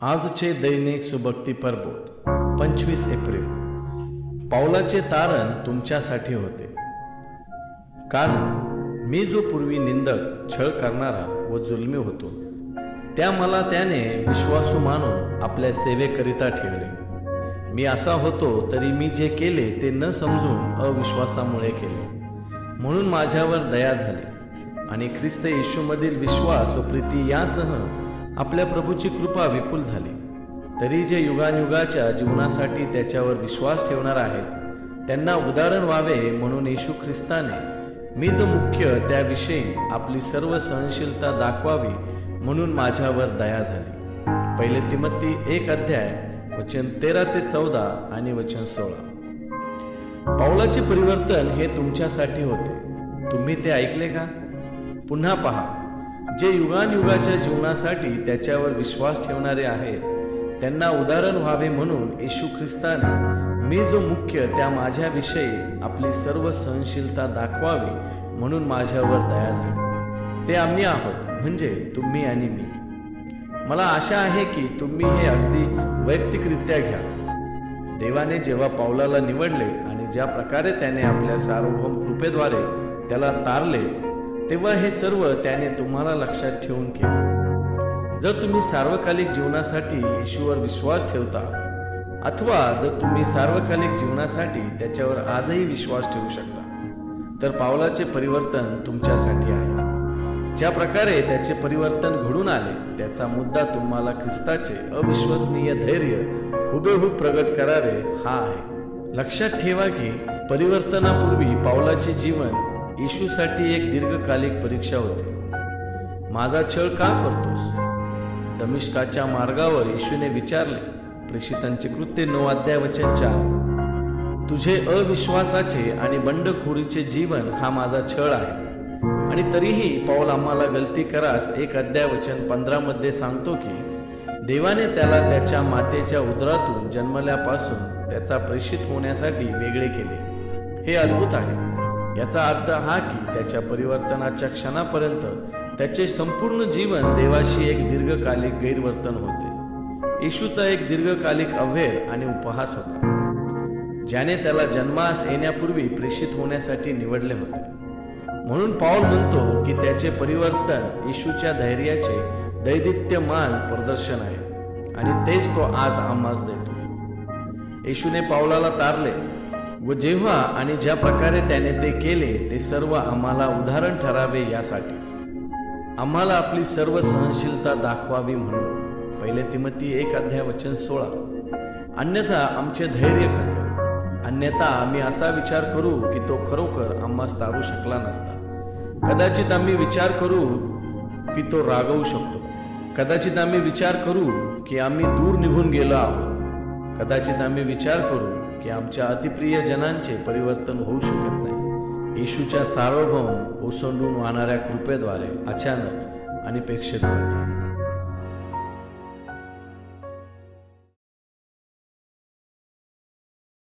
आजचे दैनिक सुभक्ती परबोध 25 एप्रिल. पाऊलाचे तारण तुमच्यासाठी होते. कारण मी जो पूर्वी निंदक, छळ करणारा व जुलमी होतो, त्या मला त्याने विश्वासू मानून आपल्या सेवेकरिता ठेवले. मी असा होतो तरी मी जे केले ते न समजून अविश्वासामुळे केले. म्हणून माझ्यावर दया झाली आणि ख्रिस्त येशूमधील विश्वास व प्रीती यासह आपल्या प्रभूची कृपा विपुल झाली. तरी जे युगानुयुगाच्या जीवनासाठी त्याच्यावर विश्वास ठेवणार आहेत त्यांना उदाहरण व्हावे म्हणून येशू ख्रिस्ताने मी जो मुख्य त्याविषयी आपली सर्व सहनशीलता दाखवावी म्हणून माझ्यावर दया झाली. पहिले तिमोथी 1 अध्याय वचन 13 ते 14 आणि वचन 16. पाऊलाचे परिवर्तन हे तुमच्यासाठी होते. तुम्ही ते ऐकले का? पुन्हा पहा, जे युगानुयुगाच्या जीवनासाठी त्याच्यावर विश्वास ठेवणारे आहेत त्यांना उदाहरण व्हावे म्हणून येशू ख्रिस्ताने मी जो मुख्य त्या माझ्याविषयी आपली सर्व सहनशीलता दाखवावी म्हणून माझ्यावर दया झाली. ते आम्ही आहोत, म्हणजे तुम्ही आणि मी. मला आशा आहे की तुम्ही हे अगदी वैयक्तिकरित्या घ्या. देवाने जेव्हा पाऊलाला निवडले आणि ज्या प्रकारे त्याने आपल्या सार्वभौम कृपेद्वारे त्याला तारले, तेव्हा हे सर्व त्याने तुम्हाला लक्षात ठेवून केले. जर तुम्ही सार्वकालिक जीवनासाठी येशूवर विश्वास ठेवता, अथवा जर तुम्ही सार्वकालिक जीवनासाठी त्याच्यावर आजही विश्वास ठेवू शकता, तर पाऊलाचे परिवर्तन तुमच्यासाठी आहे. ज्या प्रकारे त्याचे परिवर्तन घडून आले त्याचा मुद्दा तुम्हाला ख्रिस्ताचे अविश्वसनीय धैर्य हुबेहूब प्रगट करावे हा आहे. लक्षात ठेवा की परिवर्तनापूर्वी पाऊलाचे जीवन येशूसाठी एक दीर्घकालिक परीक्षा होती. माझा छळ का करतोस? दमिश्काच्या मार्गावर येशूने विचारले. प्रेषितांचे कृत्य 9 अध्याय वचन 4. तुझे अविश्वासाचे आणि बंडखोरीचे जीवन हा माझा छळ आहे. आणि तरीही पाऊल आम्हाला गलती करास 1 अध्याय वचन 15 मध्ये सांगतो की देवाने त्याला त्याच्या मातेच्या उदरातून जन्मल्यापासून त्याचा प्रेषित होण्यासाठी वेगळे केले. हे अद्भुत आहे. याचा अर्थ हा की त्याच्या परिवर्तनाच्या क्षणापर्यंत त्याचे संपूर्ण जीवन देवाशी एक दीर्घकालिक गैरवर्तन होते. येशूचा एक दीर्घकालिक अव्हेर आणि उपहास होता, ज्याने त्याला जन्मास येण्यापूर्वी प्रेषित होण्यासाठी निवडले होते. म्हणून पाऊल म्हणतो की त्याचे परिवर्तन येशूच्या धैर्याचे दैदिप्यमान प्रदर्शन आहे आणि तेच तो आज आम्हास देतो. येशूने पाऊलाला तारले व जेव्हा आणि ज्या प्रकारे त्याने ते केले ते सर्व आम्हाला उदाहरण ठरावे यासाठीच. आम्हाला आपली सर्व सहनशीलता दाखवावी म्हणून. पहिले तिमोथी 1 अध्याय वचन 16. अन्यथा आमचे धैर्य खचेल. अन्यथा आम्ही असा विचार करू की तो खरोखर आम्हास तारू शकला नसता. कदाचित आम्ही विचार करू की तो रागवू शकतो. कदाचित आम्ही विचार करू की आम्ही दूर निघून गेलो आहोत. कदाचित आम्ही विचार करू की आमच्या अतिप्रिय जनांचे परिवर्तन होऊ शकत नाही. येशूच्या सार्वभौम ओसंडून वाहणाऱ्या कृपेद्वारे अचानक आणि अनपेक्षितपणे